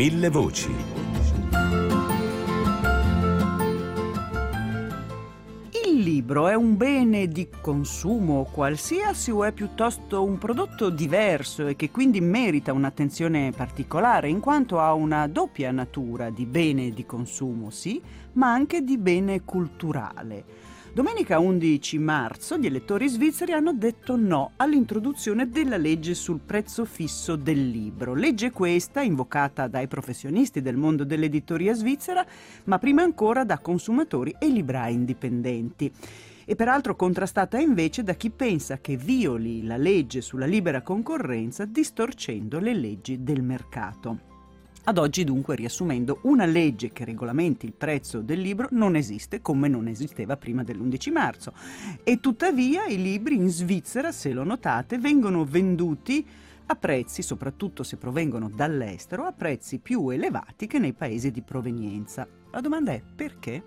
Mille voci. Il libro è un bene di consumo qualsiasi o è piuttosto un prodotto diverso e che quindi merita un'attenzione particolare in quanto ha una doppia natura di bene di consumo, sì, ma anche di bene culturale? Domenica 11 marzo gli elettori svizzeri hanno detto no all'introduzione della legge sul prezzo fisso del libro. Legge questa invocata dai professionisti del mondo dell'editoria svizzera, ma prima ancora da consumatori e librai indipendenti. E peraltro contrastata invece da chi pensa che violi la legge sulla libera concorrenza distorcendo le leggi del mercato. Ad oggi dunque, riassumendo, una legge che regolamenti il prezzo del libro non esiste come non esisteva prima dell'11 marzo e tuttavia i libri in Svizzera, se lo notate, vengono venduti a prezzi, soprattutto se provengono dall'estero, a prezzi più elevati che nei paesi di provenienza. La domanda è perché?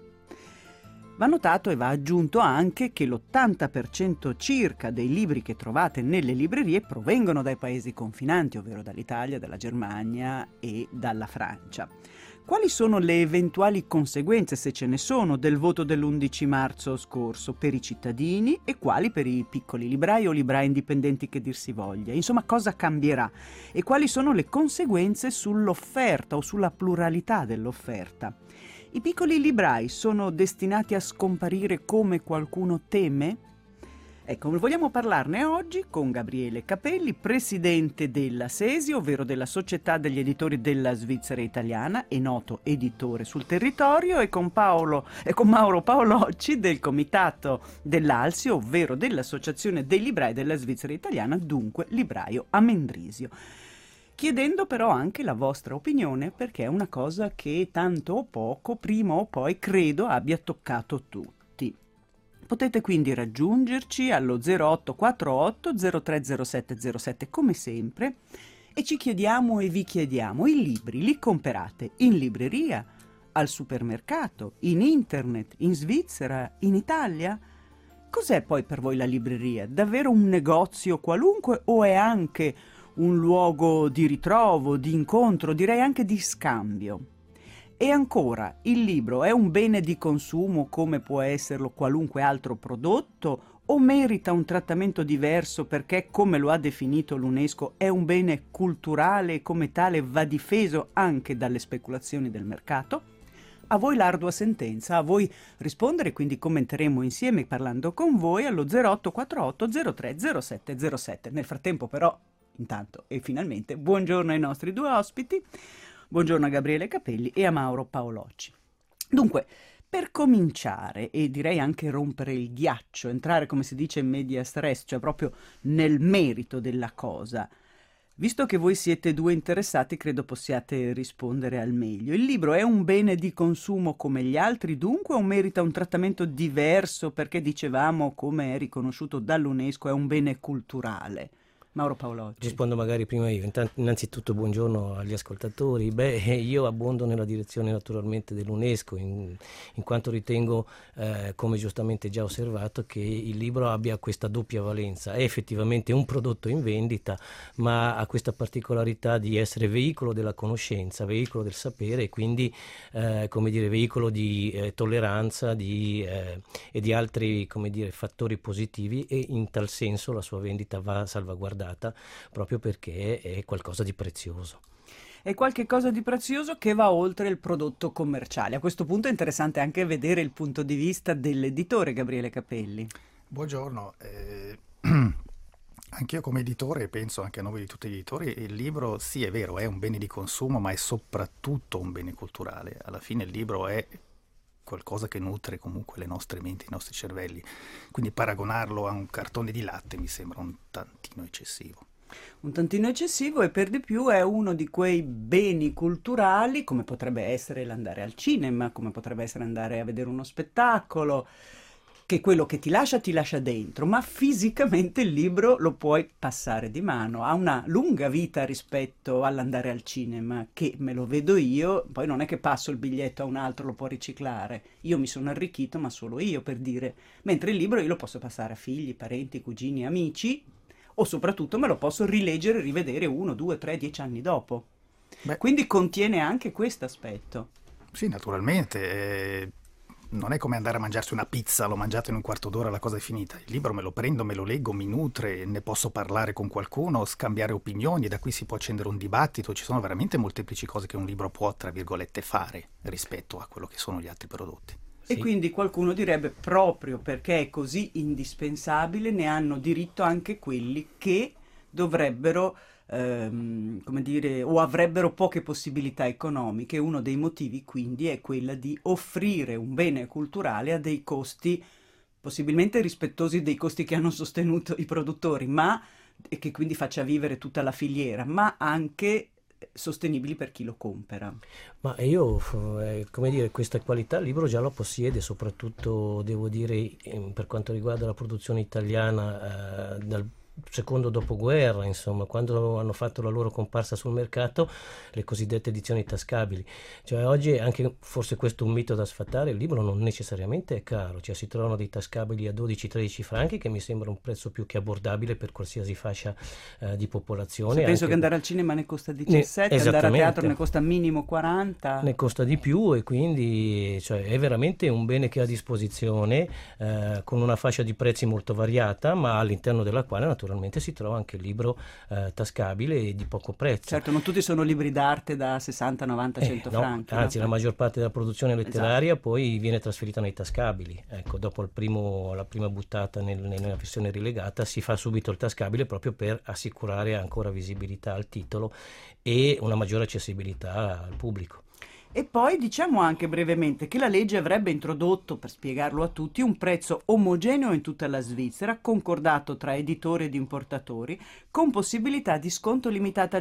Va notato e va aggiunto anche che l'80% circa dei libri che trovate nelle librerie provengono dai paesi confinanti, ovvero dall'Italia, dalla Germania e dalla Francia. Quali sono le eventuali conseguenze, se ce ne sono, del voto dell'11 marzo scorso per i cittadini e quali per i piccoli librai o librai indipendenti che dir si voglia? Insomma, cosa cambierà e quali sono le conseguenze sull'offerta o sulla pluralità dell'offerta? I piccoli librai sono destinati a scomparire come qualcuno teme? Ecco, vogliamo parlarne oggi con Gabriele Capelli, presidente della SESI, ovvero della Società degli Editori della Svizzera Italiana e noto editore sul territorio, e con Mauro Paolocci del Comitato dell'Alsi, ovvero dell'Associazione dei Librai della Svizzera Italiana, dunque libraio a Mendrisio. Chiedendo però anche la vostra opinione, perché è una cosa che tanto o poco, prima o poi, credo abbia toccato tutti. Potete quindi raggiungerci allo 0848 030707 come sempre e ci chiediamo e vi chiediamo: i libri li comprate in libreria, al supermercato, in internet, in Svizzera, in Italia? Cos'è poi per voi la libreria? Davvero un negozio qualunque o è anche un luogo di ritrovo, di incontro, direi anche di scambio? E ancora, il libro è un bene di consumo come può esserlo qualunque altro prodotto o merita un trattamento diverso perché, come lo ha definito l'UNESCO, è un bene culturale e come tale va difeso anche dalle speculazioni del mercato? A voi l'ardua sentenza, a voi rispondere, quindi commenteremo insieme parlando con voi allo 0848 030707. Nel frattempo però, intanto e finalmente, buongiorno ai nostri due ospiti, buongiorno a Gabriele Capelli e a Mauro Paolocci. Dunque, per cominciare, e direi anche rompere il ghiaccio, entrare come si dice in medias res, cioè proprio nel merito della cosa, visto che voi siete due interessati, credo possiate rispondere al meglio. Il libro è un bene di consumo come gli altri, dunque, o merita un trattamento diverso perché, dicevamo, come è riconosciuto dall'UNESCO, è un bene culturale? Mauro Paolocci. Rispondo magari prima io. Innanzitutto buongiorno agli ascoltatori. Io abbondo nella direzione naturalmente dell'UNESCO in quanto ritengo, come giustamente già osservato, che il libro abbia questa doppia valenza. È effettivamente un prodotto in vendita, ma ha questa particolarità di essere veicolo della conoscenza, veicolo del sapere e quindi veicolo di tolleranza e di altri fattori positivi, e in tal senso la sua vendita va salvaguardata proprio perché è qualcosa di prezioso. È qualche cosa di prezioso che va oltre il prodotto commerciale. A questo punto è interessante anche vedere il punto di vista dell'editore Gabriele Capelli. Buongiorno. Anch'io come editore, penso anche a nome di tutti gli editori, il libro sì, è vero, è un bene di consumo, ma è soprattutto un bene culturale. Alla fine il libro è qualcosa che nutre comunque le nostre menti, i nostri cervelli. Quindi paragonarlo a un cartone di latte mi sembra un tantino eccessivo. Un tantino eccessivo, e per di più è uno di quei beni culturali, come potrebbe essere l'andare al cinema, come potrebbe essere andare a vedere uno spettacolo, che quello che ti lascia dentro, ma fisicamente il libro lo puoi passare di mano, ha una lunga vita rispetto all'andare al cinema, che me lo vedo io, poi non è che passo il biglietto a un altro, lo può riciclare, io mi sono arricchito, ma solo io, per dire, mentre il libro io lo posso passare a figli, parenti, cugini, amici, o soprattutto me lo posso rileggere e rivedere 1, 2, 3, 10 anni dopo. Beh, Quindi contiene anche questo aspetto. sì, naturalmente. Non è come andare a mangiarsi una pizza, l'ho mangiato in un quarto d'ora, la cosa è finita. Il libro me lo prendo, me lo leggo, mi nutre, ne posso parlare con qualcuno, scambiare opinioni, da qui si può accendere un dibattito. Ci sono veramente molteplici cose che un libro può, tra virgolette, fare rispetto a quello che sono gli altri prodotti. E Sì. quindi qualcuno direbbe proprio perché è così indispensabile ne hanno diritto anche quelli che dovrebbero, come dire, o avrebbero poche possibilità economiche. Uno dei motivi quindi è quella di offrire un bene culturale a dei costi possibilmente rispettosi dei costi che hanno sostenuto i produttori, ma e che quindi faccia vivere tutta la filiera, ma anche sostenibili per chi lo compra. Ma io, come dire, questa qualità il libro già lo possiede, soprattutto devo dire per quanto riguarda la produzione italiana dal secondo dopoguerra, insomma, quando hanno fatto la loro comparsa sul mercato, le cosiddette edizioni tascabili. Cioè oggi anche forse questo è un mito da sfatare, il libro non necessariamente è caro, cioè si trovano dei tascabili a 12-13 franchi che mi sembra un prezzo più che abbordabile per qualsiasi fascia di popolazione. Se penso anche che andare al cinema ne costa 17, andare a esattamente. teatro ne costa minimo 40. Ne costa di più e quindi cioè, è veramente un bene che ha a disposizione con una fascia di prezzi molto variata, ma all'interno della quale naturalmente si trova anche il libro tascabile e di poco prezzo. Certo, non tutti sono libri d'arte da 60, 90, 100 No, franchi. anzi, no? la maggior parte della produzione letteraria poi viene trasferita nei tascabili. Ecco, dopo la prima buttata nella versione rilegata si fa subito il tascabile proprio per assicurare ancora visibilità al titolo e una maggiore accessibilità al pubblico. E poi diciamo anche brevemente che la legge avrebbe introdotto, per spiegarlo a tutti, un prezzo omogeneo in tutta la Svizzera, concordato tra editori ed importatori, con possibilità di sconto limitata al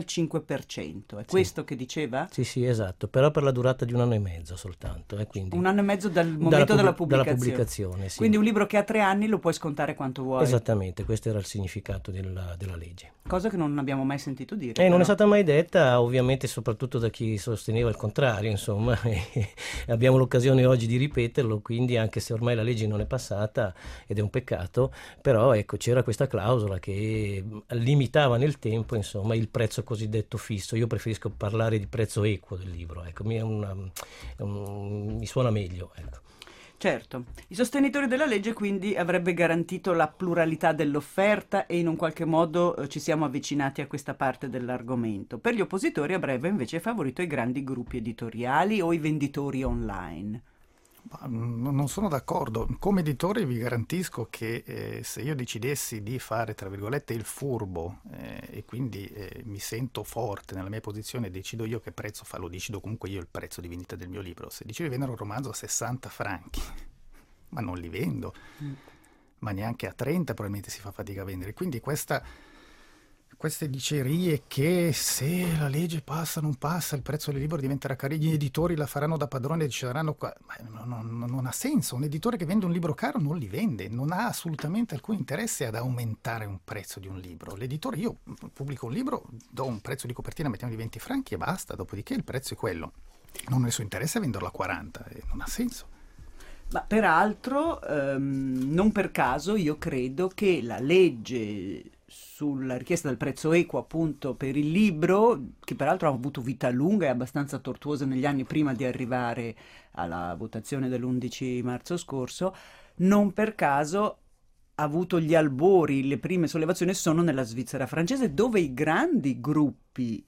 5%. È questo che diceva? Sì, esatto, però per la durata di 1 anno e mezzo soltanto. Quindi Un anno e mezzo dal momento della dalla pubblicazione. pubblicazione, sì. Quindi un libro che ha 3 anni lo puoi scontare quanto vuoi. Esattamente, questo era il significato della legge. Cosa che non abbiamo mai sentito dire. Non è però. stata mai detta, ovviamente, soprattutto da chi sosteneva il contrario, insomma, e abbiamo l'occasione oggi di ripeterlo, quindi anche se ormai la legge non è passata ed è un peccato, però ecco, c'era questa clausola che limitava nel tempo, insomma, il prezzo cosiddetto fisso. Io preferisco parlare di prezzo equo del libro, ecco, mi suona meglio, ecco. Certo, i sostenitori della legge quindi avrebbe garantito la pluralità dell'offerta e in un qualche modo ci siamo avvicinati a questa parte dell'argomento. Per gli oppositori avrebbe invece favorito i grandi gruppi editoriali o i venditori online. Non sono d'accordo. Come editore vi garantisco che se io decidessi di fare, tra virgolette, il furbo e quindi mi sento forte nella mia posizione, decido io che prezzo fa, lo decido comunque io il prezzo di vendita del mio libro. Se decido di vendere un romanzo a 60 franchi, ma non li vendo, ma neanche a 30 probabilmente si fa fatica a vendere. Quindi queste dicerie che se la legge passa non passa, il prezzo del libro diventerà caro, gli editori la faranno da padrone e decideranno qua. Non ha senso. Un editore che vende un libro caro non li vende, non ha assolutamente alcun interesse ad aumentare un prezzo di un libro. L'editore, io pubblico un libro, do un prezzo di copertina, mettiamo di 20 franchi e basta, dopodiché il prezzo è quello. Non è il suo interesse venderlo a 40, non ha senso. Ma peraltro, non per caso, io credo che la legge sulla richiesta del prezzo equo appunto per il libro, che peraltro ha avuto vita lunga e abbastanza tortuosa negli anni prima di arrivare alla votazione dell'11 marzo scorso, non per caso ha avuto gli albori, le prime sollevazioni sono nella Svizzera francese, dove i grandi gruppi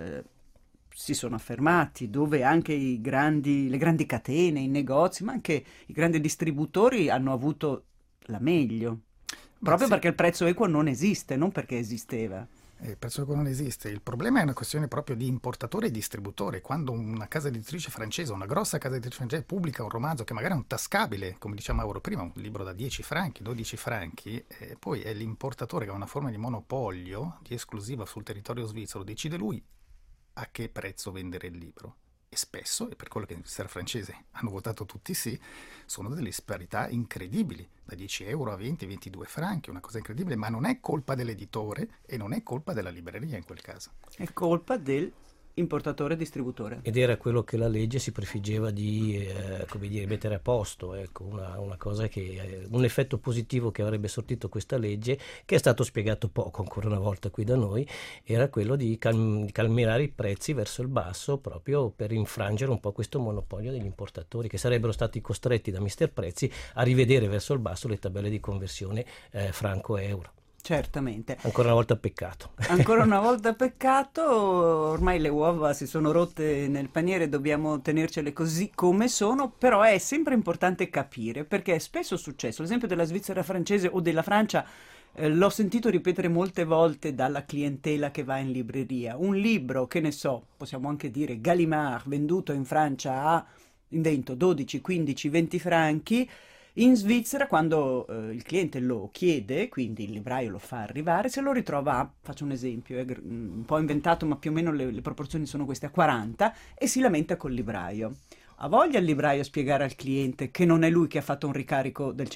si sono affermati, dove anche le grandi catene, i negozi, ma anche i grandi distributori hanno avuto la meglio. Proprio sì, perché il prezzo equo non esiste, non perché esisteva. Il prezzo equo non esiste. Il problema è una questione proprio di importatore e distributore. Quando una casa editrice francese, una grossa casa editrice francese pubblica un romanzo che magari è un tascabile, come diceva Mauro prima, un libro da 10 franchi, 12 franchi, poi è l'importatore che ha una forma di monopolio, di esclusiva sul territorio svizzero, decide lui a che prezzo vendere il libro. E spesso, e per quello che in Svizzera francese hanno votato tutti sì, sono delle disparità incredibili, da 10 euro a 20-22 franchi, una cosa incredibile, ma non è colpa dell'editore e non è colpa della libreria in quel caso. È colpa del importatore e distributore. Ed era quello che la legge si prefiggeva di mettere a posto, ecco, una cosa che un effetto positivo che avrebbe sortito questa legge, che è stato spiegato poco ancora una volta qui da noi, era quello di calmierare i prezzi verso il basso, proprio per infrangere un po' questo monopolio degli importatori, che sarebbero stati costretti da Mister Prezzi a rivedere verso il basso le tabelle di conversione franco-euro. Certamente. Ancora una volta peccato. Ancora una volta peccato, ormai le uova si sono rotte nel paniere, dobbiamo tenercele così come sono, però è sempre importante capire, perché è spesso successo, l'esempio della Svizzera francese o della Francia, l'ho sentito ripetere molte volte dalla clientela che va in libreria. Un libro, che ne so, possiamo anche dire Gallimard, venduto in Francia a, invento, 12, 15, 20 franchi, in Svizzera, quando il cliente lo chiede, quindi il libraio lo fa arrivare, se lo ritrova, faccio un esempio, è un po' inventato, ma più o meno le proporzioni sono queste, a 40, e si lamenta col libraio. Ha voglia il libraio a spiegare al cliente che non è lui che ha fatto un ricarico del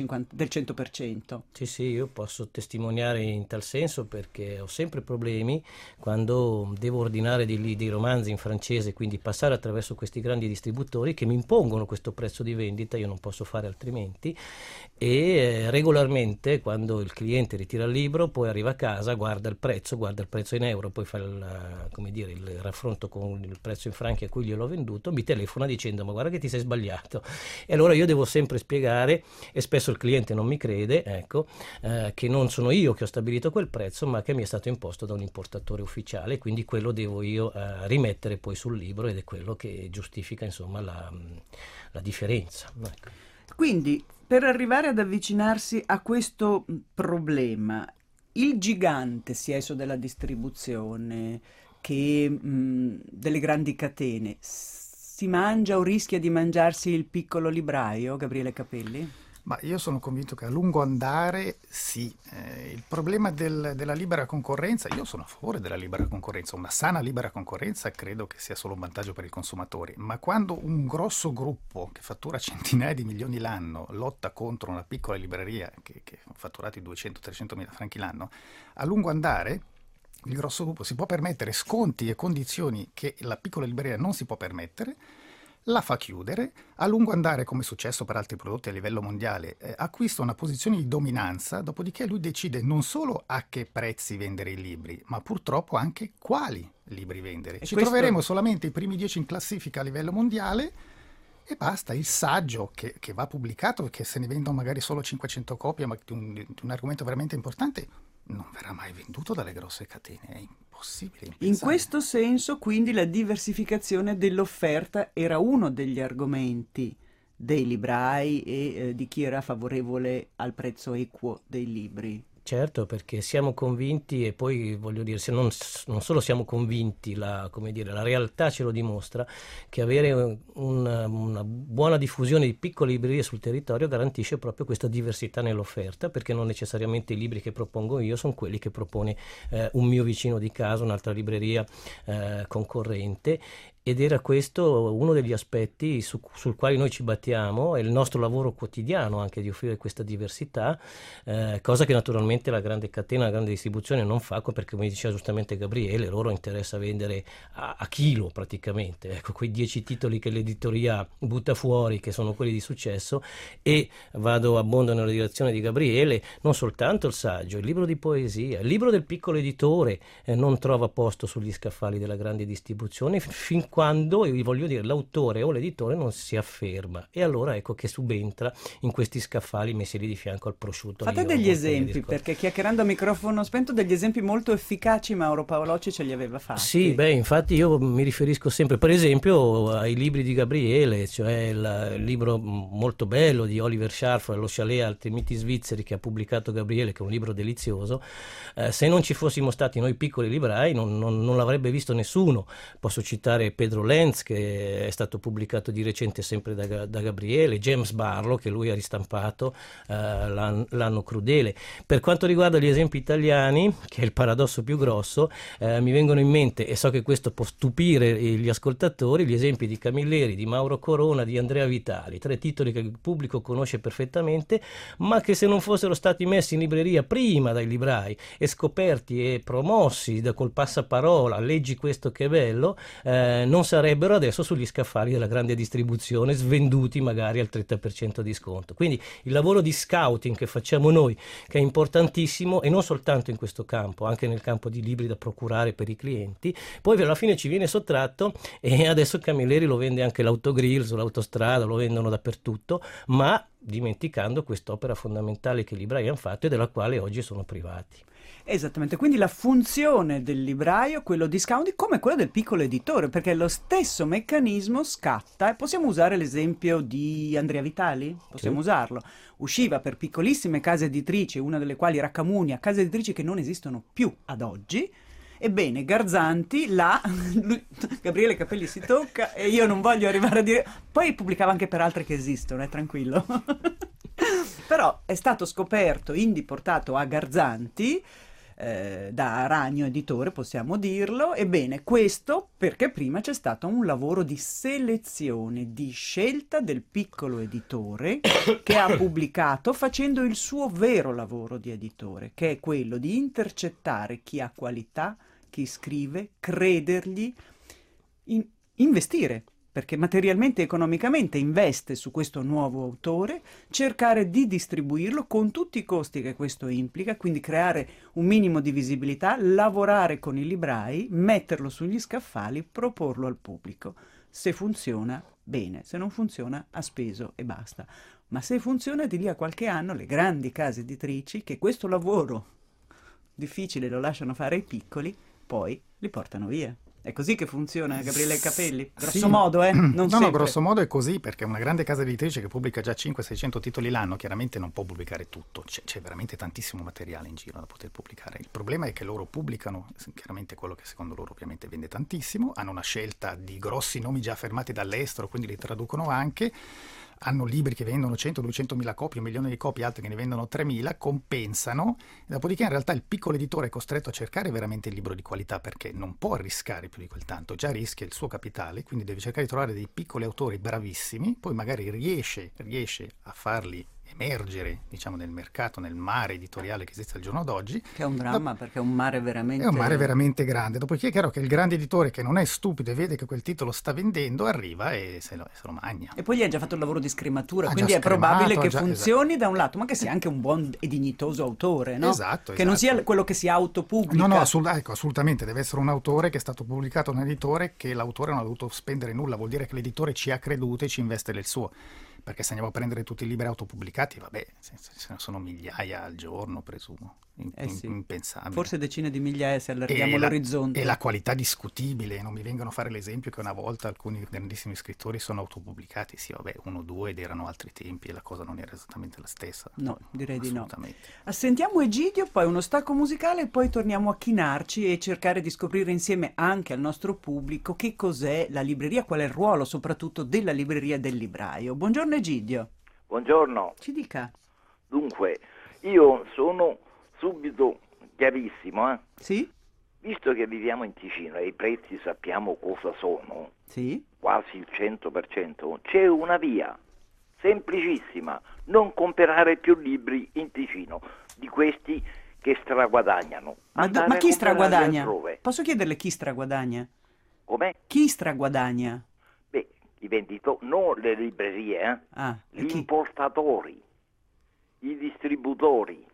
100%? Sì, io posso testimoniare in tal senso, perché ho sempre problemi quando devo ordinare dei romanzi in francese, quindi passare attraverso questi grandi distributori che mi impongono questo prezzo di vendita, io non posso fare altrimenti, e regolarmente quando il cliente ritira il libro, poi arriva a casa, guarda il prezzo in euro, poi fa il raffronto con il prezzo in franchi a cui gliel'ho venduto, mi telefona dicendo: guarda che ti sei sbagliato. E allora io devo sempre spiegare, e spesso il cliente non mi crede, ecco, che non sono io che ho stabilito quel prezzo, ma che mi è stato imposto da un importatore ufficiale, quindi quello devo io rimettere poi sul libro, ed è quello che giustifica, insomma, la differenza. Ecco. Quindi, per arrivare ad avvicinarsi a questo problema, il gigante, sia esso della distribuzione che delle grandi catene, si mangia o rischia di mangiarsi il piccolo libraio, Gabriele Capelli? Ma io sono convinto che a lungo andare sì. Il problema della libera concorrenza, io sono a favore della libera concorrenza, una sana libera concorrenza credo che sia solo un vantaggio per i consumatori, ma quando un grosso gruppo che fattura centinaia di milioni l'anno lotta contro una piccola libreria che ha fatturato i 200-300 mila franchi l'anno, a lungo andare il grosso gruppo si può permettere sconti e condizioni che la piccola libreria non si può permettere, la fa chiudere, a lungo andare, come è successo per altri prodotti a livello mondiale, acquista una posizione di dominanza, dopodiché lui decide non solo a che prezzi vendere i libri, ma purtroppo anche quali libri vendere. Ci troveremo solamente i primi 10 in classifica a livello mondiale e basta. Il saggio che va pubblicato, che se ne vendono magari solo 500 copie, ma di un argomento veramente importante, non verrà mai venduto dalle grosse catene, è impossibile. Impensabile. In questo senso, quindi, la diversificazione dell'offerta era uno degli argomenti dei librai e di chi era favorevole al prezzo equo dei libri. Certo, perché siamo convinti, e poi voglio dire, se non solo siamo convinti, la realtà ce lo dimostra, che avere una buona diffusione di piccole librerie sul territorio garantisce proprio questa diversità nell'offerta, perché non necessariamente i libri che propongo io sono quelli che propone un mio vicino di casa, un'altra libreria concorrente. Ed era questo uno degli aspetti sul quale noi ci battiamo, è il nostro lavoro quotidiano anche di offrire questa diversità, cosa che naturalmente la grande catena, la grande distribuzione non fa, perché come diceva giustamente Gabriele, loro interessa vendere a chilo praticamente, ecco, quei 10 titoli che l'editoria butta fuori, che sono quelli di successo, e abbondo nella direzione di Gabriele, non soltanto il saggio, il libro di poesia, il libro del piccolo editore non trova posto sugli scaffali della grande distribuzione fin quando, voglio dire, l'autore o l'editore non si afferma, e allora ecco che subentra in questi scaffali messi lì di fianco al prosciutto. Fate degli esempi, perché chiacchierando a microfono spento degli esempi molto efficaci Mauro Paolocci ce li aveva fatti. Sì, infatti io mi riferisco sempre per esempio ai libri di Gabriele, cioè il libro molto bello di Oliver Scharf, Lo chalet altri miti svizzeri, che ha pubblicato Gabriele, che è un libro delizioso. Se non ci fossimo stati noi piccoli librai non l'avrebbe visto nessuno. Posso citare Pedro Lenz, che è stato pubblicato di recente sempre da Gabriele, James Barlow, che lui ha ristampato L'anno crudele. Per quanto riguarda gli esempi italiani, che è il paradosso più grosso, mi vengono in mente, e so che questo può stupire gli ascoltatori, gli esempi di Camilleri, di Mauro Corona, di Andrea Vitali, 3 titoli che il pubblico conosce perfettamente, ma che se non fossero stati messi in libreria prima dai librai e scoperti e promossi col passaparola, leggi questo che è bello, non sarebbero adesso sugli scaffali della grande distribuzione, svenduti magari al 30% di sconto. Quindi il lavoro di scouting che facciamo noi, che è importantissimo, e non soltanto in questo campo, anche nel campo di libri da procurare per i clienti, poi alla fine ci viene sottratto, e adesso Camilleri lo vende anche l'autogrill sull'autostrada, lo vendono dappertutto, ma dimenticando quest'opera fondamentale che i librai hanno fatto e della quale oggi sono privati. Esattamente, quindi la funzione del libraio, quello di scouting, come quello del piccolo editore, perché lo stesso meccanismo scatta, e possiamo usare l'esempio di Andrea Vitali? Possiamo usarlo. Usciva per piccolissime case editrici, una delle quali Raccamunia, case editrici che non esistono più ad oggi. Ebbene, Garzanti, Gabriele Capelli si tocca, e io non voglio arrivare a dire... Poi pubblicava anche per altre che esistono, tranquillo. Però è stato scoperto, portato a Garzanti, da Ragno Editore, possiamo dirlo. Ebbene, questo perché prima c'è stato un lavoro di selezione, di scelta del piccolo editore che ha pubblicato facendo il suo vero lavoro di editore, che è quello di intercettare chi ha qualità, chi scrive, credergli, investire, perché materialmente e economicamente investe su questo nuovo autore, cercare di distribuirlo con tutti i costi che questo implica, quindi creare un minimo di visibilità, lavorare con i librai, metterlo sugli scaffali, proporlo al pubblico. Se funziona, bene, se non funziona, ha speso e basta. Ma se funziona, di lì a qualche anno le grandi case editrici, che questo lavoro difficile lo lasciano fare ai piccoli, poi li portano via. È così che funziona, Gabriele Capelli? Grosso modo, Non no, grosso modo è così, perché una grande casa editrice che pubblica già 500-600 titoli l'anno chiaramente non può pubblicare tutto, c'è veramente tantissimo materiale in giro da poter pubblicare. Il problema è che loro pubblicano chiaramente quello che secondo loro ovviamente vende tantissimo, hanno una scelta di grossi nomi già fermati dall'estero, quindi li traducono anche, hanno libri che vendono 100-200 mila copie, 1 milione di copie, altri che ne vendono 3.000, compensano, dopodiché in realtà il piccolo editore è costretto a cercare veramente il libro di qualità, perché non può arriscare più di quel tanto, già rischia il suo capitale, quindi deve cercare di trovare dei piccoli autori bravissimi, poi magari riesce a farli emergere, diciamo, nel mercato, nel mare editoriale che esiste al giorno d'oggi. Che è un dramma, perché è un mare veramente... È un mare veramente grande. Dopodiché è chiaro che il grande editore, che non è stupido e vede che quel titolo sta vendendo, arriva e se lo magna. E poi gli ha già fatto il lavoro di scrematura, quindi è probabile che funzioni da un lato, ma che sia anche un buon e dignitoso autore, no? Esatto. Che non sia quello che si autopubblica. No, assolutamente. Deve essere un autore che è stato pubblicato da un editore, che l'autore non ha dovuto spendere nulla. Vuol dire che l'editore ci ha creduto e ci investe del suo. Perché se andiamo a prendere tutti i libri autopubblicati, vabbè, ce ne sono migliaia al giorno, presumo. Impensabile. Forse decine di migliaia se allarghiamo l'orizzonte. E la qualità discutibile, non mi vengono a fare l'esempio che una volta alcuni grandissimi scrittori sono autopubblicati, sì vabbè, 1 o 2 ed erano altri tempi e la cosa non era esattamente la stessa. No, direi di no. Assolutamente. Sentiamo Egidio, poi uno stacco musicale e poi torniamo a chinarci e cercare di scoprire insieme anche al nostro pubblico che cos'è la libreria, qual è il ruolo soprattutto della libreria del libraio. Buongiorno Egidio. Buongiorno. Ci dica. Dunque, io sono subito chiarissimo, Sì? Visto che viviamo in Ticino e i prezzi sappiamo cosa sono, Sì? quasi il 100%, c'è una via semplicissima: non comprare più libri in Ticino di questi che straguadagnano. Ma chi straguadagna? Posso chiederle chi straguadagna? Come? Chi straguadagna? Beh, i venditori, non le librerie, gli importatori, i distributori.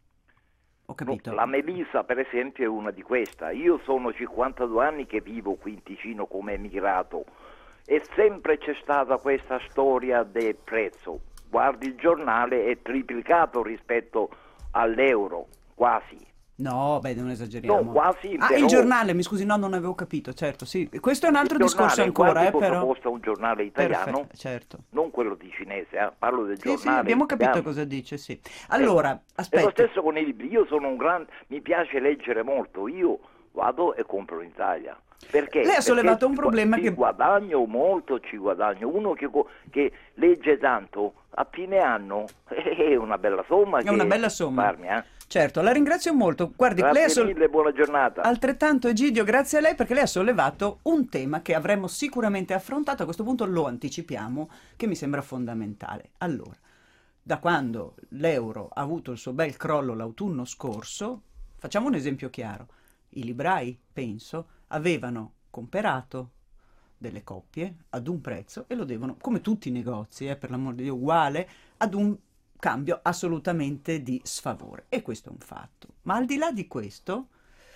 Ho capito. La Melissa per esempio è una di queste. Io sono 52 anni che vivo qui in Ticino come emigrato e sempre c'è stata questa storia del prezzo. Guardi il giornale, è triplicato rispetto all'euro, quasi. No, beh, non esageriamo. No, quasi. Però... il giornale, mi scusi, no, non avevo capito, certo, sì. Questo è un altro discorso ancora, però. Costa un giornale italiano, perfetto, certo. Non quello di cinese, parlo del giornale. Sì, abbiamo capito cosa dice, sì. Allora, aspetta. È lo stesso con i libri, io sono mi piace leggere molto, io vado e compro in Italia. Perché? Lei ha sollevato un Perché problema ci che... guadagno molto, ci guadagno. Uno che legge tanto, a fine anno è una bella somma. È una bella somma. Risparmia. Certo, la ringrazio molto. Guardi, Grazie mille, buona giornata. Altrettanto Egidio, grazie a lei perché lei ha sollevato un tema che avremmo sicuramente affrontato, a questo punto lo anticipiamo, che mi sembra fondamentale. Allora, da quando l'euro ha avuto il suo bel crollo l'autunno scorso, facciamo un esempio chiaro, i librai, penso, avevano comperato delle coppie ad un prezzo e lo devono, come tutti i negozi, per l'amor di Dio, uguale, ad un cambio assolutamente di sfavore, e questo è un fatto. Ma al di là di questo,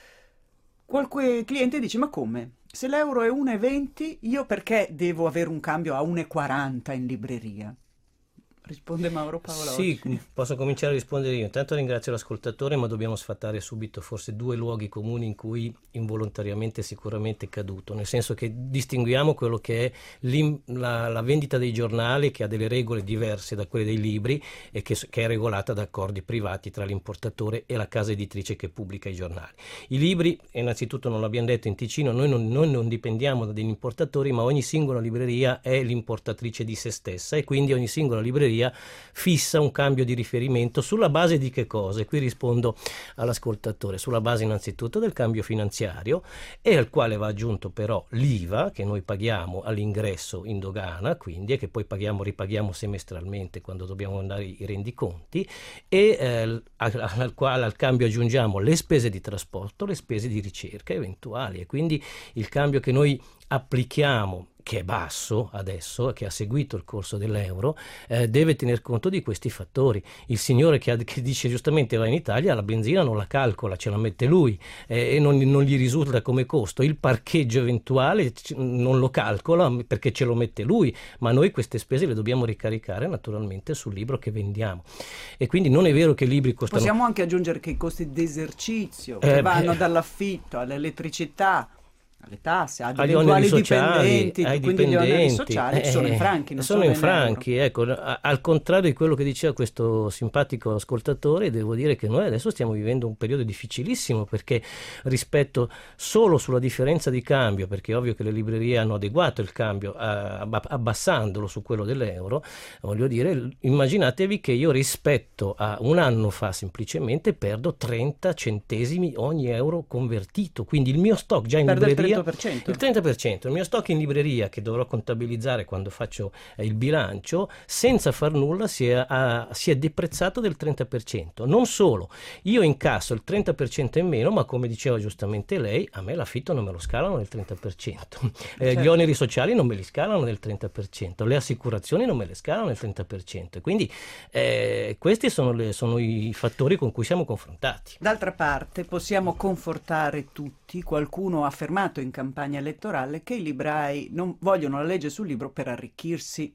qualche cliente dice: ma come? Se l'euro è 1,20, io perché devo avere un cambio a 1,40 in libreria? Risponde Mauro Paolozzi. Sì, posso cominciare a rispondere io. Intanto ringrazio l'ascoltatore, ma dobbiamo sfatare subito forse due luoghi comuni in cui involontariamente sicuramente è caduto, nel senso che distinguiamo quello che è la vendita dei giornali, che ha delle regole diverse da quelle dei libri e che è regolata da accordi privati tra l'importatore e la casa editrice che pubblica i giornali. I libri, innanzitutto non l'abbiamo detto in Ticino, noi non dipendiamo dagli importatori, ma ogni singola libreria è l'importatrice di se stessa e quindi ogni singola libreria fissa un cambio di riferimento sulla base di che cosa? E qui rispondo all'ascoltatore, sulla base innanzitutto del cambio finanziario, e al quale va aggiunto però l'IVA che noi paghiamo all'ingresso in dogana, quindi, e che poi ripaghiamo semestralmente quando dobbiamo mandare i rendiconti, e al cambio aggiungiamo le spese di trasporto, le spese di ricerca eventuali, e quindi il cambio che noi applichiamo, che è basso adesso, che ha seguito il corso dell'euro, deve tener conto di questi fattori. Il signore che dice giustamente va in Italia, la benzina non la calcola, ce la mette lui e non gli risulta come costo. Il parcheggio eventuale non lo calcola perché ce lo mette lui, ma noi queste spese le dobbiamo ricaricare naturalmente sul libro che vendiamo. E quindi non è vero che i libri costano... Possiamo anche aggiungere che i costi d'esercizio che vanno dall'affitto all'elettricità, alle tasse, agli eventuali dipendenti, quindi gli oneri sociali sono in franchi, non sono in franchi. Ecco, al contrario di quello che diceva questo simpatico ascoltatore, devo dire che noi adesso stiamo vivendo un periodo difficilissimo, perché rispetto solo sulla differenza di cambio, perché è ovvio che le librerie hanno adeguato il cambio abbassandolo su quello dell'euro, voglio dire, immaginatevi che io rispetto a un anno fa semplicemente perdo 30 centesimi ogni euro convertito, quindi il mio stock già in libreria il 30%, il mio stock in libreria che dovrò contabilizzare quando faccio il bilancio, senza far nulla si è deprezzato del 30%. Non solo, io incasso il 30% in meno, ma come diceva giustamente lei, a me l'affitto non me lo scalano del 30%, certo. Gli oneri sociali non me li scalano del 30%, le assicurazioni non me le scalano del 30%, quindi questi sono i fattori con cui siamo confrontati. D'altra parte possiamo confortare tutti, qualcuno ha affermato in campagna elettorale che i librai non vogliono la legge sul libro per arricchirsi.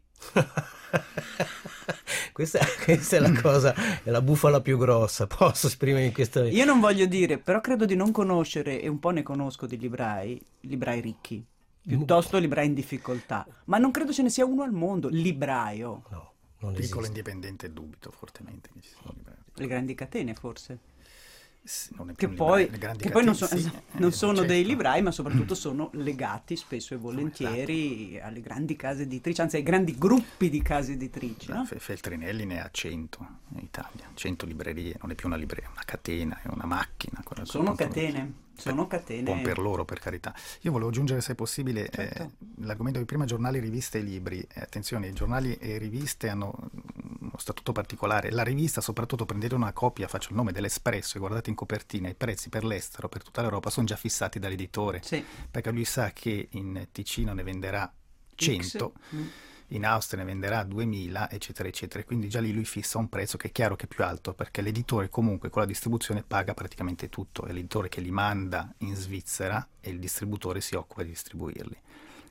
Questa è la cosa, è la bufala più grossa, posso esprimere in questa... Io non voglio dire, però credo di non conoscere, e un po' ne conosco di librai ricchi, piuttosto librai in difficoltà, ma non credo ce ne sia uno al mondo, libraio. No, non piccolo esiste. Indipendente, dubito fortemente che ci siano librai. Le grandi catene forse. Non è Che più poi, non, non sono certo. dei librai, ma soprattutto sono legati spesso e volentieri alle grandi case editrici, anzi ai grandi gruppi di case editrici. No? Feltrinelli ne ha 100 in Italia, 100 librerie, non è più una libreria, è una catena, è una macchina. Sono catene. Buon per loro, per carità. Io volevo aggiungere, se possibile, certo. l'argomento di prima: giornali, riviste e libri. Attenzione, i giornali e riviste hanno uno statuto particolare. La rivista, soprattutto, prendete una copia, faccio il nome dell'Espresso e guardate in copertina, i prezzi per l'estero, per tutta l'Europa, sono già fissati dall'editore, sì. Perché lui sa che in Ticino ne venderà 100, in Austria ne venderà 2000, eccetera eccetera, quindi già lì lui fissa un prezzo che è chiaro che è più alto, perché l'editore comunque con la distribuzione paga praticamente tutto, è l'editore che li manda in Svizzera e il distributore si occupa di distribuirli.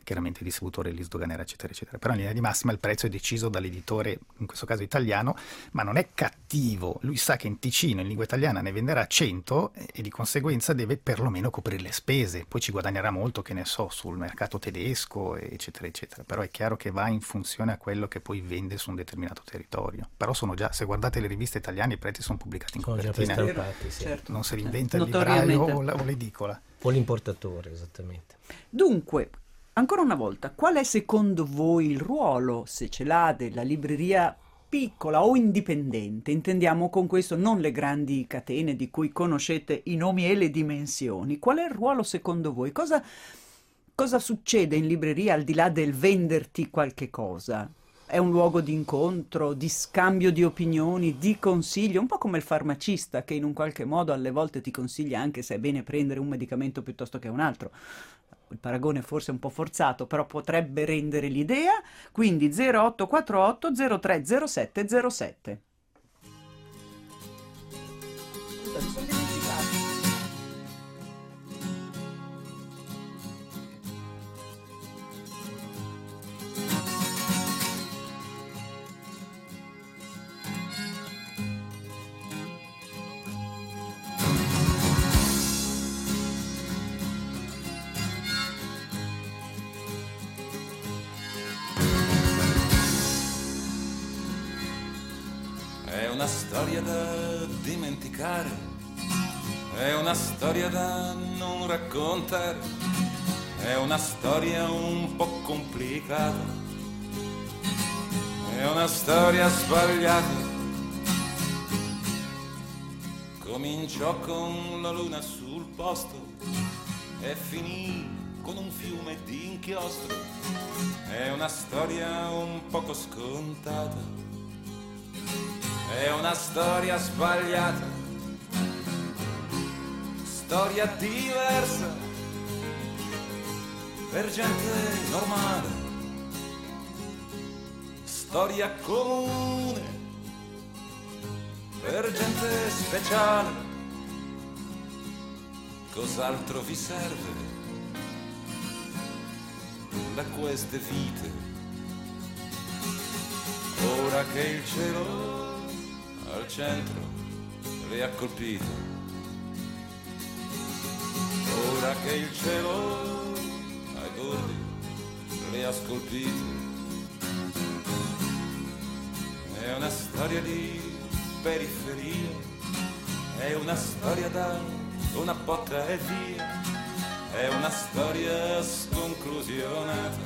chiaramente il distributore, l'isdoganiera, eccetera, eccetera. Però in linea di massima il prezzo è deciso dall'editore, in questo caso italiano, ma non è cattivo. Lui sa che in Ticino, in lingua italiana, ne venderà 100 e di conseguenza deve perlomeno coprire le spese. Poi ci guadagnerà molto, che ne so, sul mercato tedesco, eccetera, eccetera. Però è chiaro che va in funzione a quello che poi vende su un determinato territorio. Però sono già, se guardate le riviste italiane, i prezzi sono pubblicati in copertina. Sì. Certo. Non si reinventa il libraio o l'edicola. O l'importatore, esattamente. Dunque, ancora una volta, qual è secondo voi il ruolo, se ce l'ha, della libreria piccola o indipendente? Intendiamo con questo non le grandi catene di cui conoscete i nomi e le dimensioni. Qual è il ruolo secondo voi? Cosa succede in libreria al di là del venderti qualche cosa? È un luogo di incontro, di scambio di opinioni, di consiglio, un po' come il farmacista che in un qualche modo alle volte ti consiglia anche se è bene prendere un medicamento piuttosto che un altro. Il paragone è forse un po' forzato, però potrebbe rendere l'idea. Quindi 0848 030707. Scusa, mi sono dimenticato. È una storia da dimenticare, è una storia da non raccontare, è una storia un po' complicata, è una storia sbagliata. Cominciò con la luna sul posto e finì con un fiume di inchiostro, è una storia un poco scontata. È una storia sbagliata, storia diversa per gente normale, storia comune per gente speciale. Cos'altro vi serve da queste vite? Ora che il cielo al centro le ha colpite, ora che il cielo ai bordi le ha scolpite. È una storia di periferia, è una storia da una botta e via, è una storia sconclusionata,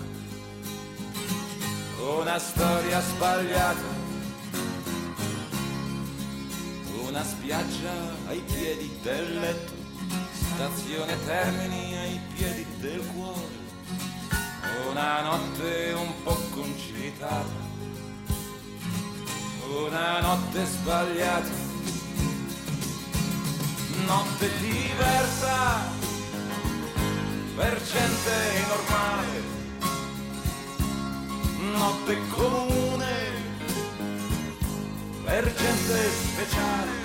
una storia sbagliata. Una spiaggia ai piedi del letto, stazione Termini ai piedi del cuore, una notte un po' concitata, una notte sbagliata, notte diversa per gente normale, notte comune per gente speciale.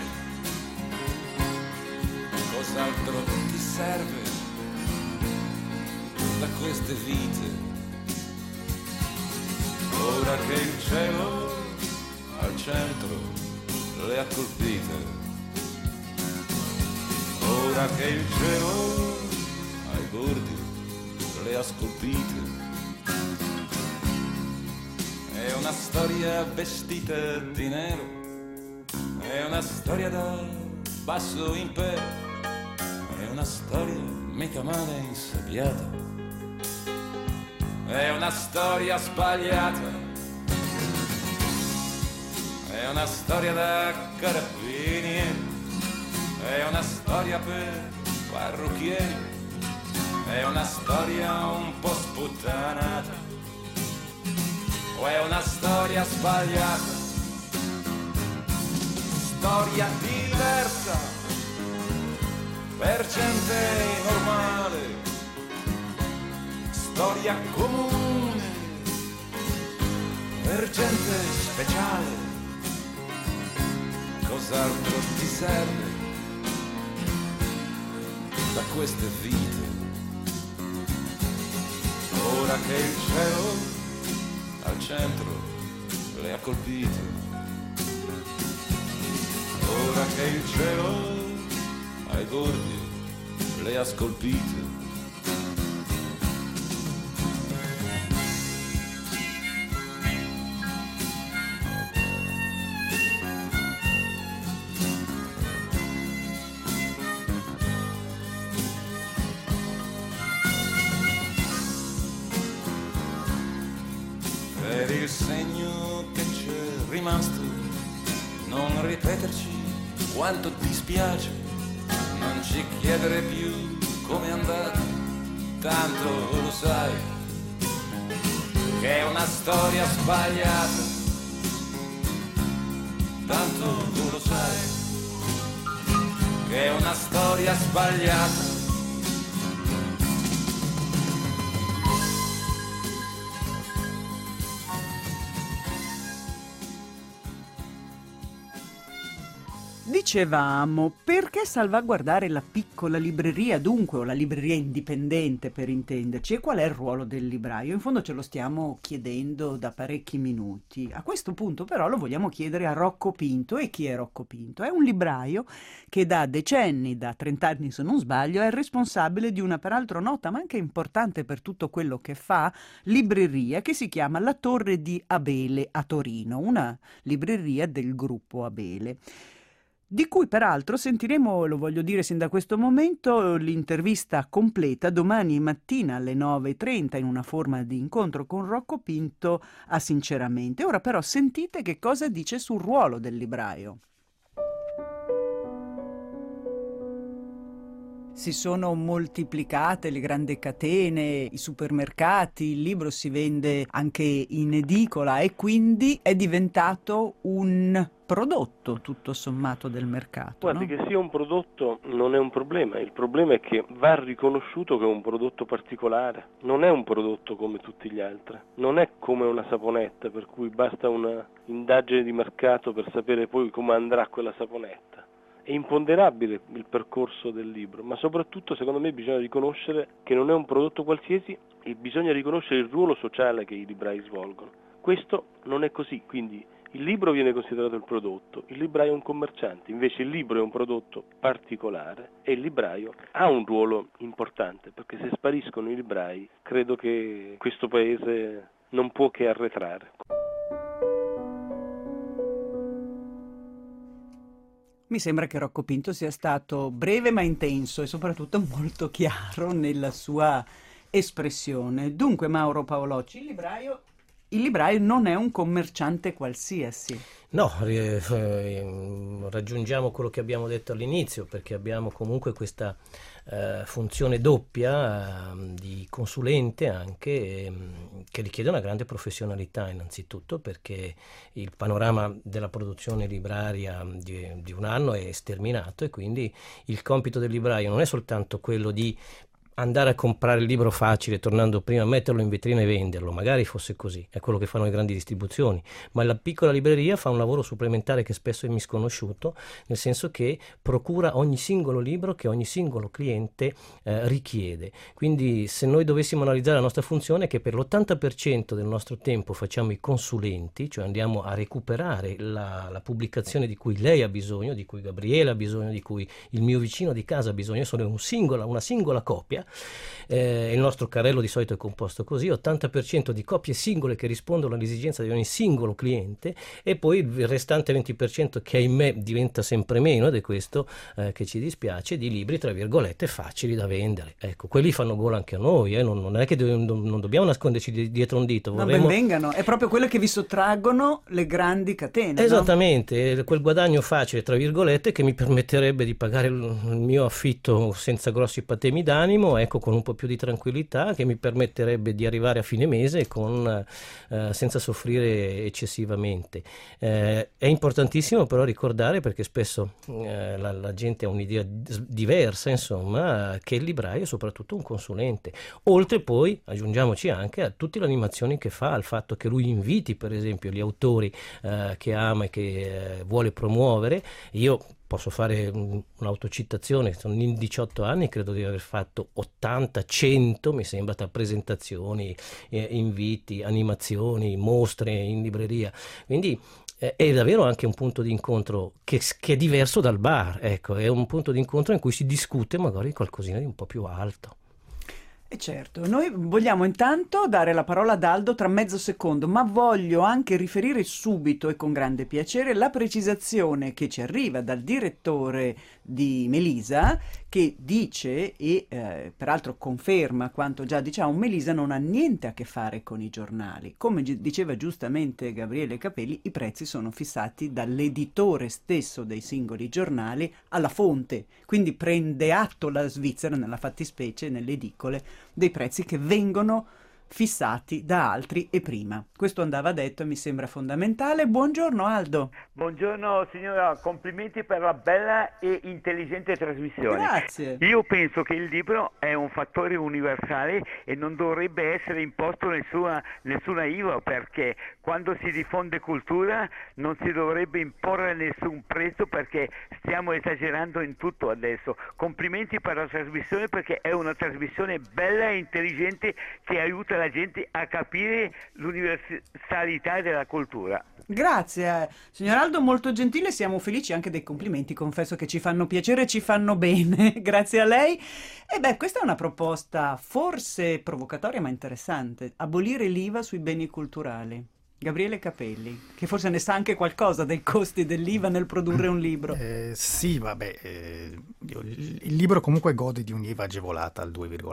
Cos'altro ti serve da queste vite? Ora che il cielo al centro le ha colpite, ora che il cielo ai bordi le ha scolpite. È una storia vestita di nero, è una storia da basso impero, è una storia mica male insabbiata, è una storia sbagliata, è una storia da carabinieri, è una storia per parrucchieri, è una storia un po' sputtanata, o è una storia sbagliata, storia diversa per gente normale, storia comune per gente speciale. Cos'altro ti serve da queste vite? Ora ora che il cielo al centro le ha colpite, ora che il cielo ai bordi le ha scolpite. Per il segno che c'è rimasto, non ripeterci quanto ti spiace, non ci chiedere più come è andata, tanto lo sai che è una storia sbagliata, tanto lo sai che è una storia sbagliata. Dicevamo, perché salvaguardare la piccola libreria, dunque, o la libreria indipendente per intenderci, e qual è il ruolo del libraio? In fondo ce lo stiamo chiedendo da parecchi minuti. A questo punto però lo vogliamo chiedere a Rocco Pinto. E chi è Rocco Pinto? È un libraio che da decenni, da 30 anni se non sbaglio, è responsabile di una peraltro nota ma anche importante per tutto quello che fa, libreria che si chiama La Torre di Abele a Torino, una libreria del gruppo Abele, di cui peraltro sentiremo, lo voglio dire sin da questo momento, l'intervista completa domani mattina alle 9:30 in una forma di incontro con Rocco Pinto a Sinceramente. Ora però sentite che cosa dice sul ruolo del libraio. Si sono moltiplicate le grandi catene, i supermercati, il libro si vende anche in edicola e quindi è diventato un prodotto tutto sommato del mercato. Guardi, no? che sia un prodotto non è un problema, il problema è che va riconosciuto che è un prodotto particolare, non è un prodotto come tutti gli altri, non è come una saponetta per cui basta una indagine di mercato per sapere poi come andrà quella saponetta. È imponderabile il percorso del libro, ma soprattutto secondo me bisogna riconoscere che non è un prodotto qualsiasi e bisogna riconoscere il ruolo sociale che i librai svolgono. Questo non è così, quindi il libro viene considerato il prodotto, il libraio è un commerciante, invece il libro è un prodotto particolare e il libraio ha un ruolo importante, perché se spariscono i librai credo che questo paese non può che arretrare. Mi sembra che Rocco Pinto sia stato breve ma intenso e soprattutto molto chiaro nella sua espressione. Dunque, Mauro Paolocci, il libraio non è un commerciante qualsiasi. No, raggiungiamo quello che abbiamo detto all'inizio, perché abbiamo comunque questa funzione doppia di consulente anche, che richiede una grande professionalità innanzitutto, perché il panorama della produzione libraria di un anno è sterminato e quindi il compito del libraio non è soltanto quello di andare a comprare il libro facile, tornando prima, metterlo in vetrina e venderlo, magari fosse così, è quello che fanno le grandi distribuzioni, ma la piccola libreria fa un lavoro supplementare che spesso è misconosciuto, nel senso che procura ogni singolo libro che ogni singolo cliente richiede. Quindi se noi dovessimo analizzare la nostra funzione, è che per l'80% del nostro tempo facciamo i consulenti, cioè andiamo a recuperare la pubblicazione di cui lei ha bisogno, di cui Gabriele ha bisogno, di cui il mio vicino di casa ha bisogno, sono una singola copia. Il nostro carrello di solito è composto così, 80% di copie singole che rispondono all'esigenza di ogni singolo cliente e poi il restante 20% che ahimè diventa sempre meno, ed è questo che ci dispiace, di libri tra virgolette facili da vendere. Ecco, quelli fanno gola anche a noi, non è che non dobbiamo nasconderci dietro un dito. No, ben vengano, è proprio quello che vi sottraggono le grandi catene. Esattamente, no? Quel guadagno facile tra virgolette che mi permetterebbe di pagare il mio affitto senza grossi patemi d'animo, ecco, con un po' più di tranquillità, che mi permetterebbe di arrivare a fine mese senza soffrire eccessivamente. È importantissimo però ricordare, perché spesso la gente ha un'idea diversa, insomma, che il libraio è soprattutto un consulente. Oltre poi, aggiungiamoci anche a tutte le animazioni che fa, al fatto che lui inviti per esempio gli autori che ama e che vuole promuovere. Io posso fare un'autocitazione, sono in 18 anni, credo di aver fatto 80, 100, mi sembra, tra presentazioni, inviti, animazioni, mostre in libreria, quindi è davvero anche un punto di incontro che è diverso dal bar, ecco, è un punto di incontro in cui si discute magari qualcosina di un po' più alto. E certo, noi vogliamo intanto dare la parola ad Aldo tra mezzo secondo, ma voglio anche riferire subito e con grande piacere la precisazione che ci arriva dal direttore di Melisa, che dice e peraltro conferma quanto già diciamo, Melisa non ha niente a che fare con i giornali. Come diceva giustamente Gabriele Capelli, i prezzi sono fissati dall'editore stesso dei singoli giornali alla fonte, quindi prende atto la Svizzera, nella fattispecie, nelle edicole, dei prezzi che vengono fissati da altri e prima. Questo andava detto e mi sembra fondamentale. Buongiorno Aldo. Buongiorno signora, complimenti per la bella e intelligente trasmissione. Grazie. Io penso che il libro è un fattore universale e non dovrebbe essere imposto nessuna IVA, perché quando si diffonde cultura non si dovrebbe imporre nessun prezzo, perché stiamo esagerando in tutto adesso. Complimenti per la trasmissione, perché è una trasmissione bella e intelligente che aiuta la gente a capire l'universalità della cultura. Grazie, signor Aldo, molto gentile, siamo felici anche dei complimenti, confesso che ci fanno piacere e ci fanno bene, grazie a lei. E beh, questa è una proposta forse provocatoria ma interessante, abolire l'IVA sui beni culturali. Gabriele Capelli, che forse ne sa anche qualcosa dei costi dell'IVA nel produrre un libro. Sì, vabbè, il libro comunque gode di un'IVA agevolata al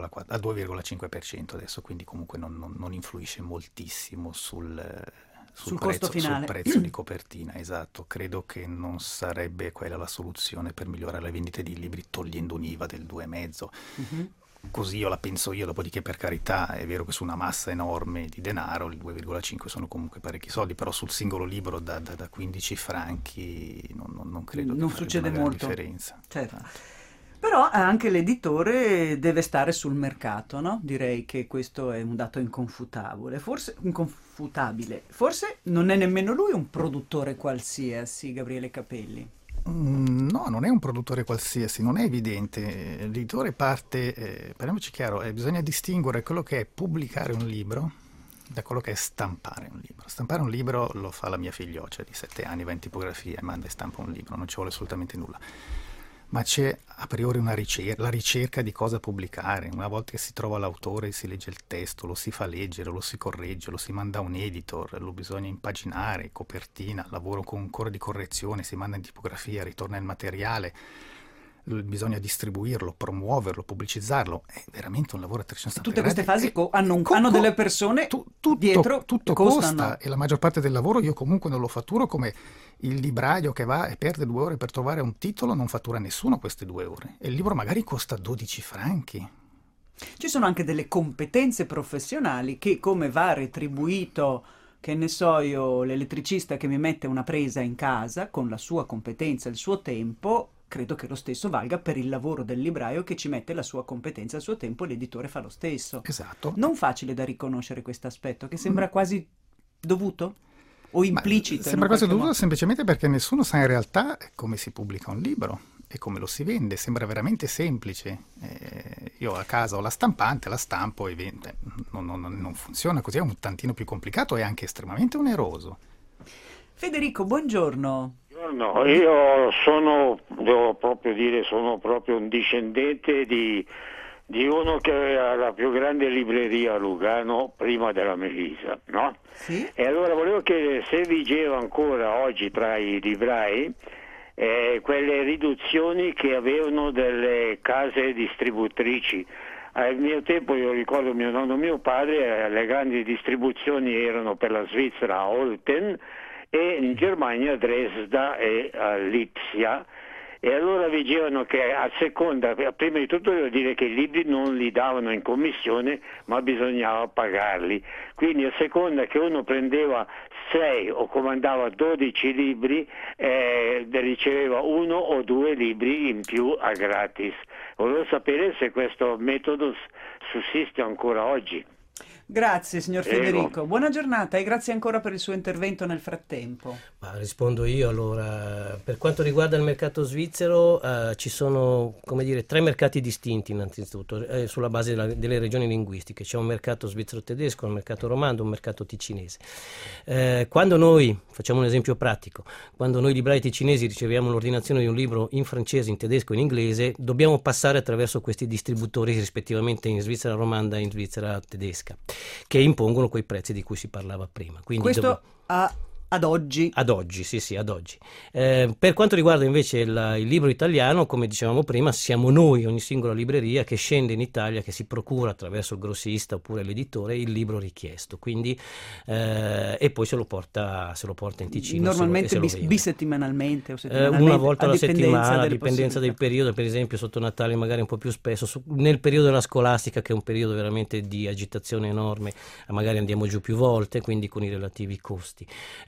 2,5% adesso, quindi comunque non influisce moltissimo sul costo finale. Sul prezzo di copertina, esatto. Credo che non sarebbe quella la soluzione per migliorare le vendite di libri togliendo un'IVA del 2,5%. Uh-huh. Così io la penso io, dopodiché per carità è vero che su una massa enorme di denaro il 2,5 sono comunque parecchi soldi, però sul singolo libro da 15 franchi non credo non che succede una gran molto differenza. Certo. Però anche l'editore deve stare sul mercato, no? Direi che questo è un dato inconfutabile. Forse non è nemmeno lui un produttore qualsiasi, Gabriele Capelli. No, non è un produttore qualsiasi, non è evidente. L'editore parte, parliamoci chiaro, bisogna distinguere quello che è pubblicare un libro da quello che è stampare un libro. Stampare un libro lo fa la mia figlioccia di 7 anni, va in tipografia e manda e stampa un libro, non ci vuole assolutamente nulla. Ma c'è a priori la ricerca di cosa pubblicare. Una volta che si trova l'autore, si legge il testo, lo si fa leggere, lo si corregge, lo si manda a un editor, lo bisogna impaginare, copertina, lavoro con un core di correzione, si manda in tipografia, ritorna il materiale, bisogna distribuirlo, promuoverlo, pubblicizzarlo. È veramente un lavoro a 360 Tutte gradi. queste fasi hanno delle persone dietro. Tutto costa, e la maggior parte del lavoro io comunque non lo fatturo, come il libraio che va e perde 2 ore per trovare un titolo, non fattura nessuno queste 2 ore. E il libro magari costa 12 franchi. Ci sono anche delle competenze professionali che, come va retribuito, che ne so io, l'elettricista che mi mette una presa in casa con la sua competenza e il suo tempo, credo che lo stesso valga per il lavoro del libraio che ci mette la sua competenza e il suo tempo, e l'editore fa lo stesso. Esatto. Non facile da riconoscere questo aspetto, che sembra quasi dovuto o implicito. Sembra quasi dovuto semplicemente perché nessuno sa in realtà come si pubblica un libro e come lo si vende. Sembra veramente semplice. Io a casa ho la stampante, la stampo e non funziona così, è un tantino più complicato e anche estremamente oneroso. Federico, buongiorno. No, io devo proprio dire, sono proprio un discendente di uno che aveva la più grande libreria a Lugano prima della Melisa, no? Sì? E allora volevo chiedere se vigeva ancora oggi tra i librai quelle riduzioni che avevano delle case distributrici. Al mio tempo, io ricordo mio nonno, mio padre, le grandi distribuzioni erano per la Svizzera a Olten e in Germania a Dresda e a Lipsia, e allora dicevano che a seconda, prima di tutto devo dire che i libri non li davano in commissione ma bisognava pagarli, quindi a seconda che uno prendeva 6 o comandava 12 libri riceveva 1 o 2 libri in più a gratis. Volevo sapere se questo metodo sussiste ancora oggi. Grazie signor Federico, buona giornata e grazie ancora per il suo intervento nel frattempo. Ma rispondo io allora. Per quanto riguarda il mercato svizzero, ci sono, come dire, 3 mercati distinti innanzitutto, sulla base delle regioni linguistiche. C'è un mercato svizzero-tedesco, un mercato romano, un mercato ticinese. Quando noi, facciamo un esempio pratico, quando noi librai ticinesi riceviamo l'ordinazione di un libro in francese, in tedesco e in inglese, dobbiamo passare attraverso questi distributori rispettivamente in Svizzera romanda e in Svizzera tedesca, che impongono quei prezzi di cui si parlava prima. Quindi questo ad oggi? Ad oggi, sì, ad oggi. Per quanto riguarda invece il libro italiano, come dicevamo prima, siamo noi, ogni singola libreria che scende in Italia, che si procura attraverso il grossista oppure l'editore il libro richiesto, quindi, e poi se lo porta in Ticino. Normalmente bisettimanalmente o settimanalmente? Una volta alla settimana, a dipendenza del periodo, per esempio sotto Natale magari un po' più spesso, nel periodo della scolastica, che è un periodo veramente di agitazione enorme, magari andiamo giù più volte, quindi con i relativi costi.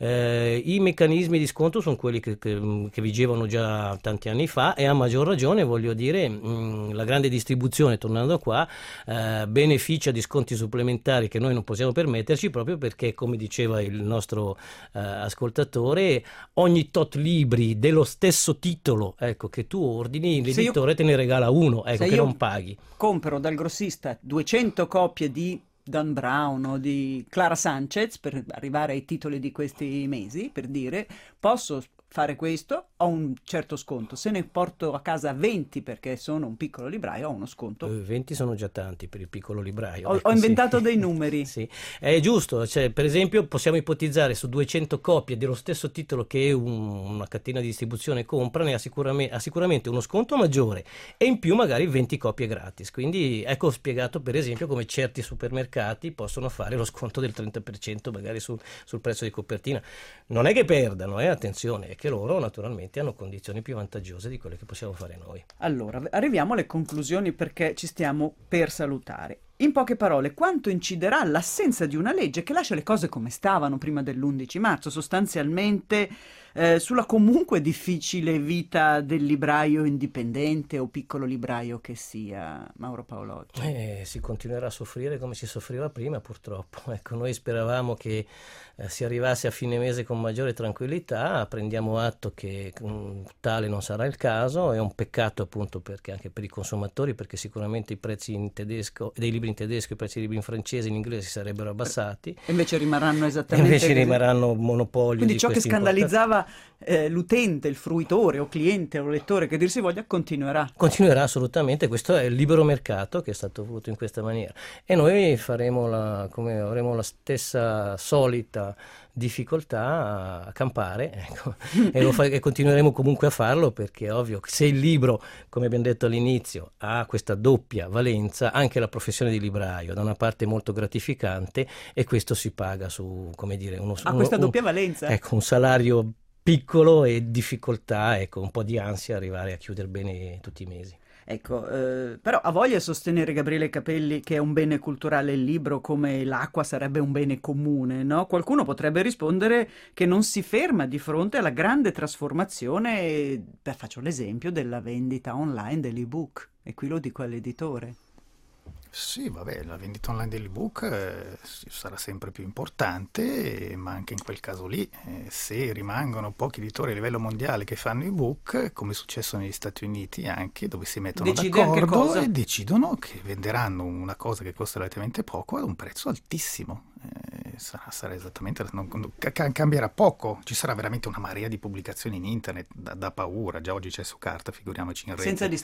I meccanismi di sconto sono quelli che vigevano già tanti anni fa, e a maggior ragione, voglio dire, la grande distribuzione, tornando qua, beneficia di sconti supplementari che noi non possiamo permetterci, proprio perché, come diceva il nostro ascoltatore, ogni tot libri dello stesso titolo, ecco, che tu ordini, l'editore te ne regala uno, ecco, che non paghi. Compro dal grossista 200 copie di Dan Brown o di Clara Sanchez per arrivare ai titoli di questi mesi, per dire, posso fare questo, ho un certo sconto. Se ne porto a casa 20 perché sono un piccolo libraio, ho uno sconto. 20 sono già tanti per il piccolo libraio. Ho inventato dei numeri. Sì, è giusto. Cioè, per esempio, possiamo ipotizzare su 200 copie dello stesso titolo che una catena di distribuzione compra, ne ha sicuramente uno sconto maggiore, e in più magari 20 copie gratis. Quindi ecco spiegato, per esempio, come certi supermercati possono fare lo sconto del 30% magari sul prezzo di copertina. Non è che perdano, attenzione, è che loro naturalmente hanno condizioni più vantaggiose di quelle che possiamo fare noi. Allora, arriviamo alle conclusioni perché ci stiamo per salutare. In poche parole, quanto inciderà l'assenza di una legge che lascia le cose come stavano prima dell'11 marzo, sostanzialmente sulla comunque difficile vita del libraio indipendente o piccolo libraio che sia, Mauro Paolocci? Si continuerà a soffrire come si soffriva prima, purtroppo. Ecco, noi speravamo che si arrivasse a fine mese con maggiore tranquillità, prendiamo atto che tale non sarà il caso. È un peccato, appunto, perché anche per i consumatori, perché sicuramente i prezzi in tedesco, dei libri in tedesco, i prezzi dei libri in francese e in inglese si sarebbero abbassati. E invece rimarranno esattamente così. Rimarranno monopoli. Quindi ciò che scandalizzava l'utente, il fruitore o cliente o lettore, che dir si voglia, continuerà. Continuerà assolutamente. Questo è il libero mercato che è stato voluto in questa maniera, e noi avremo la stessa solita difficoltà a campare, ecco. E continueremo comunque a farlo, perché è ovvio che se il libro, come abbiamo detto all'inizio, ha questa doppia valenza, anche la professione di libraio da una parte è molto gratificante, e questo si paga su, come dire, questa doppia valenza, ecco, un salario piccolo e difficoltà, ecco, un po' di ansia arrivare a chiudere bene tutti i mesi. Ecco, però ha voglia sostenere Gabriele Capelli che è un bene culturale il libro come l'acqua sarebbe un bene comune, no? Qualcuno potrebbe rispondere che non si ferma di fronte alla grande trasformazione, faccio l'esempio della vendita online dell'ebook, e qui lo dico all'editore. Sì, vabbè, la vendita online dell'ebook sarà sempre più importante, ma anche in quel caso lì, se rimangono pochi editori a livello mondiale che fanno ebook, come è successo negli Stati Uniti anche, dove si mettono d'accordo e decidono che venderanno una cosa che costa relativamente poco ad un prezzo altissimo. Sarà esattamente, cambierà poco, ci sarà veramente una marea di pubblicazioni in internet da paura, già oggi c'è su carta, figuriamoci in rete.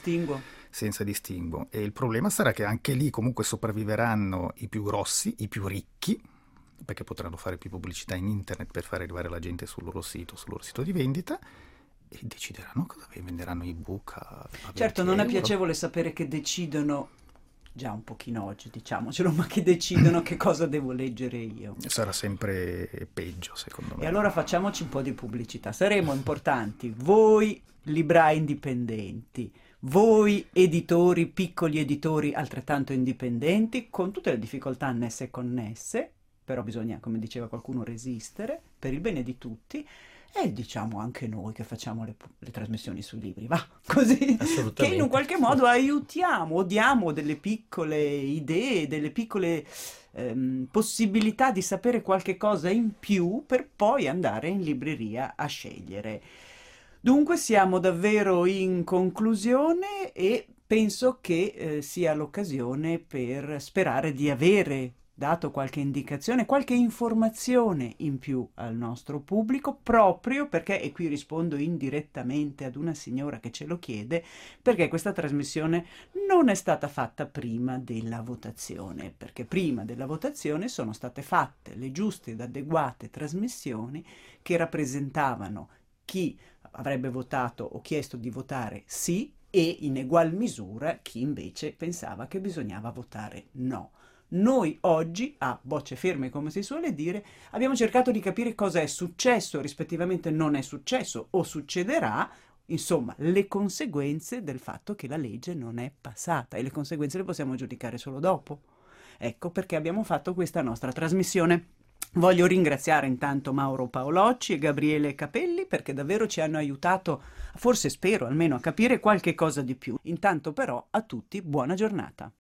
Senza distinguo. E il problema sarà che anche lì comunque sopravviveranno i più grossi, i più ricchi, perché potranno fare più pubblicità in internet per fare arrivare la gente sul loro sito di vendita, e decideranno cosa venderanno ebook a certo, non è piacevole sapere che decidono già un pochino oggi, diciamocelo, ma che decidono che cosa devo leggere io. Sarà sempre peggio, secondo me. E allora facciamoci un po' di pubblicità. Saremo importanti, voi librai indipendenti, voi editori, piccoli editori altrettanto indipendenti, con tutte le difficoltà annesse e connesse, però bisogna, come diceva qualcuno, resistere per il bene di tutti. e diciamo anche noi che facciamo le trasmissioni sui libri, va, così, che in un qualche modo aiutiamo, diamo delle piccole idee, delle piccole possibilità di sapere qualche cosa in più per poi andare in libreria a scegliere. Dunque siamo davvero in conclusione e penso che sia l'occasione per sperare di avere dato qualche indicazione, qualche informazione in più al nostro pubblico, proprio perché, e qui rispondo indirettamente ad una signora che ce lo chiede, perché questa trasmissione non è stata fatta prima della votazione, perché prima della votazione sono state fatte le giuste ed adeguate trasmissioni che rappresentavano chi avrebbe votato o chiesto di votare sì e in egual misura chi invece pensava che bisognava votare no. Noi oggi, a bocce ferme come si suole dire, abbiamo cercato di capire cosa è successo, rispettivamente non è successo o succederà, insomma, le conseguenze del fatto che la legge non è passata, e le conseguenze le possiamo giudicare solo dopo. Ecco perché abbiamo fatto questa nostra trasmissione. Voglio ringraziare intanto Mauro Paolocci e Gabriele Capelli perché davvero ci hanno aiutato, forse spero almeno, a capire qualche cosa di più. Intanto però a tutti buona giornata.